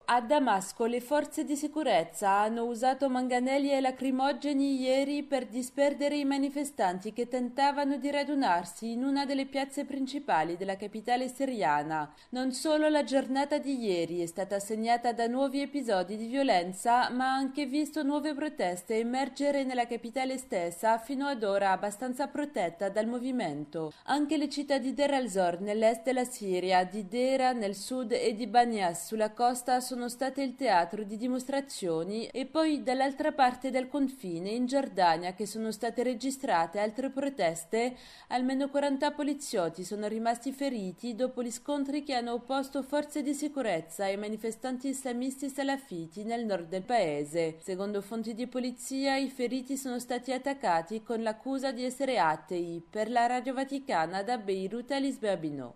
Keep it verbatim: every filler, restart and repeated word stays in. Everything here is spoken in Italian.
A Damasco le forze di sicurezza hanno usato manganelli e lacrimogeni ieri per disperdere i manifestanti che tentavano di radunarsi in una delle piazze principali della capitale siriana. Non solo la giornata di ieri è stata segnata da nuovi episodi di violenza, ma ha anche visto nuove proteste emergere nella capitale stessa, fino ad ora abbastanza protetta dal movimento. Anche le città di Deir al-Zor nell'est della Siria, di Dera nel sud e di Banias sulla costa sono sono state il teatro di dimostrazioni e poi dall'altra parte del confine, in Giordania, che sono state registrate altre proteste. Almeno quaranta poliziotti sono rimasti feriti dopo gli scontri che hanno opposto forze di sicurezza ai manifestanti islamisti salafiti nel nord del paese. Secondo fonti di polizia, i feriti sono stati attaccati con l'accusa di essere atei. Per la Radio Vaticana da Beirut, Alice Babinot.